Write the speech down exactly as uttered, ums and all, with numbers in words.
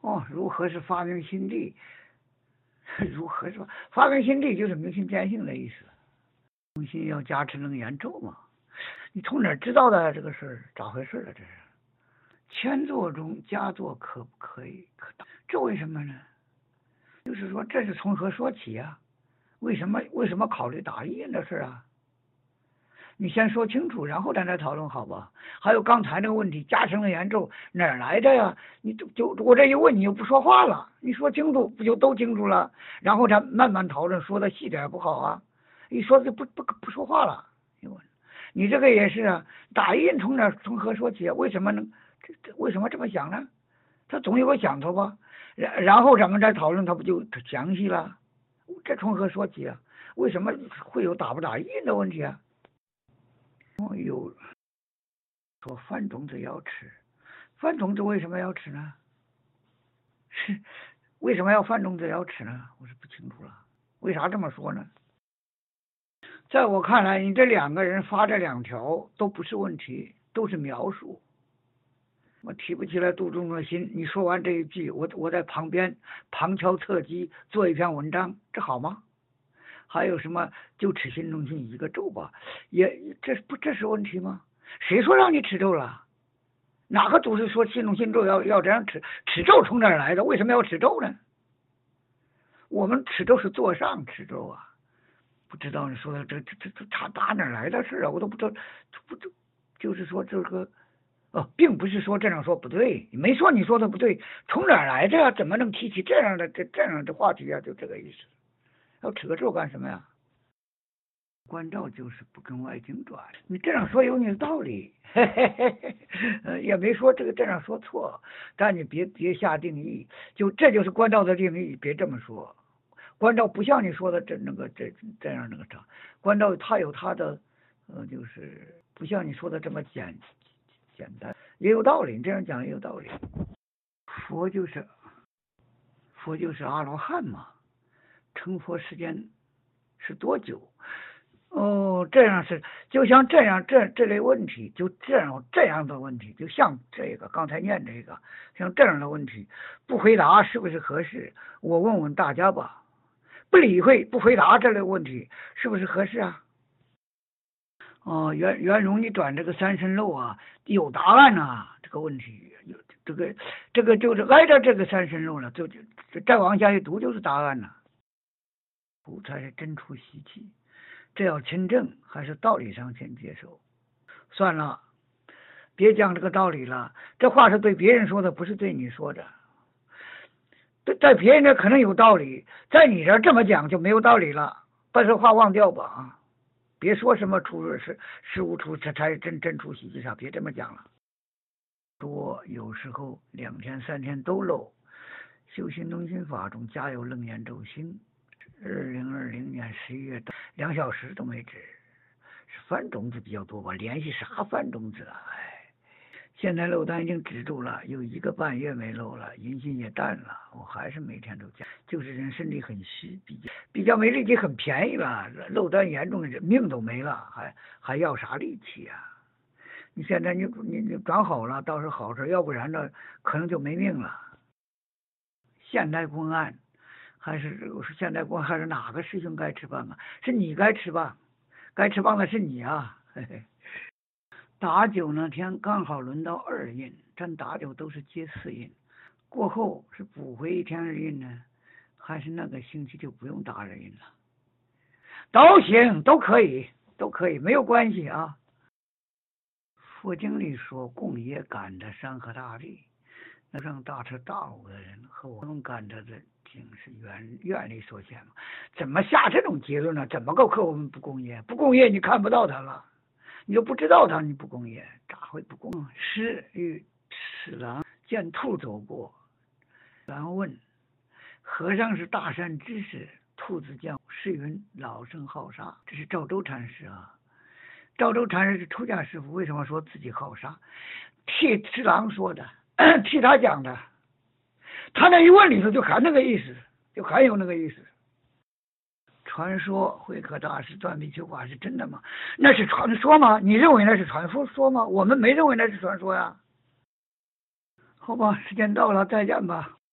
哦，如何是发明心地？如何是发明心地？就是明心见性的意思。明心要加持能言咒嘛？你从哪儿知道的这个事儿？咋回事啊？这是千座中佳作可不可以可当？这为什么呢？就是说这是从何说起啊？为什么为什么考虑打印的事啊？你先说清楚，然后咱再讨论好吧？还有刚才那个问题，加成的研咒哪儿来的呀？你就就我这一问，你又不说话了。你说清楚，不就都清楚了？然后咱慢慢讨论，说的细点不好啊？一说就不不不说话了。你这个也是啊，打印从哪从何说起？为什么能这这为什么这么想呢？他总有个想头吧？然然后咱们再讨论，他不就详细了？这从何说起啊？为什么会有打不打印的问题啊？有说饭种子要吃，饭种子为什么要吃呢？是为什么要饭种子要吃呢？我是不清楚了，为啥这么说呢？在我看来，你这两个人发这两条都不是问题，都是描述。我提不起来杜仲的心，你说完这一句，我我在旁边旁敲侧击做一篇文章，这好吗？还有什么就吃心中心一个咒吧，也这不这是问题吗？谁说让你吃咒了？哪个祖师说心中心咒要要这样吃？吃咒从哪儿来的？为什么要吃咒呢？我们吃咒是坐上吃咒啊，不知道你说的这这这这他打哪来的事啊？我都不知道，不就就是说这个哦，并不是说这样说不对，没说你说的不对，从哪来的呀？怎么能提起这样的这这样的话题啊？就这个意思。要扯个咒干什么呀？关照就是不跟外经转，你这样说有你的道理，嘿嘿嘿嘿，也没说这个这样说错，但你别别下定义，就这就是关照的定义，别这么说。关照不像你说的这那个这这样那个啥，关照它有它的呃，就是不像你说的这么简简单，也有道理，你这样讲也有道理。佛就是佛就是阿罗汉嘛，成佛时间是多久？哦，这样是就像这样这这类问题，就这样这样的问题，就像这个刚才念这个，像这样的问题，不回答是不是合适？我问问大家吧，不理会不回答这类问题是不是合适啊？哦，袁袁荣，你转这个三生漏啊，有答案呐、啊，这个问题有这个这个就是挨着这个三生漏了，就就再往下一读就是答案了，不才是真出习气。这要亲证还是道理上先接受？算了，别讲这个道理了。这话是对别人说的，不是对你说的。在别人这可能有道理，在你这这么讲就没有道理了。把这话忘掉吧啊！别说什么出是事无出，这才是真真出喜气上，别这么讲了。多有时候两天三天都漏。修心中心法中加有楞严咒心。二零二零年十一月，两小时都没止，是饭种子比较多吧？联系啥饭种子啊？哎，现在漏单已经止住了，有一个半月没漏了，阴性也淡了，我还是每天都加，就是人身体很虚，比较比较没力气，很便宜了，漏单严重，命都没了，还还要啥力气啊？你现在你你你转好了倒是好事，要不然呢可能就没命了。现代公安。还是我说现在光还是哪个师兄该吃棒啊？是你该吃棒，该吃棒的是你啊！嘿嘿。打九那天刚好轮到二印，咱打九都是接四印，过后是补回一天二印呢，还是那个星期就不用打二印了？都行，都可以，都可以，没有关系啊。佛经里说，共业感的山河大地，那让大彻大悟的人和我们感着的。是愿愿力所显嘛？怎么下这种结论呢？怎么个课我们不共业？不共业你看不到他了，你就不知道他，你不共业，咋会不共？是与此狼见兔走过，然问和尚是大善知识，兔子见是云老生好杀，这是赵州禅师啊。赵州禅师是出家师傅，为什么说自己好杀？替赤狼说的，替他讲的。他那一问里头就含那个意思，就含有那个意思。传说慧可大师断臂求法是真的吗？那是传说吗？你认为那是传说说吗？我们没认为那是传说呀。好吧，时间到了，再见吧。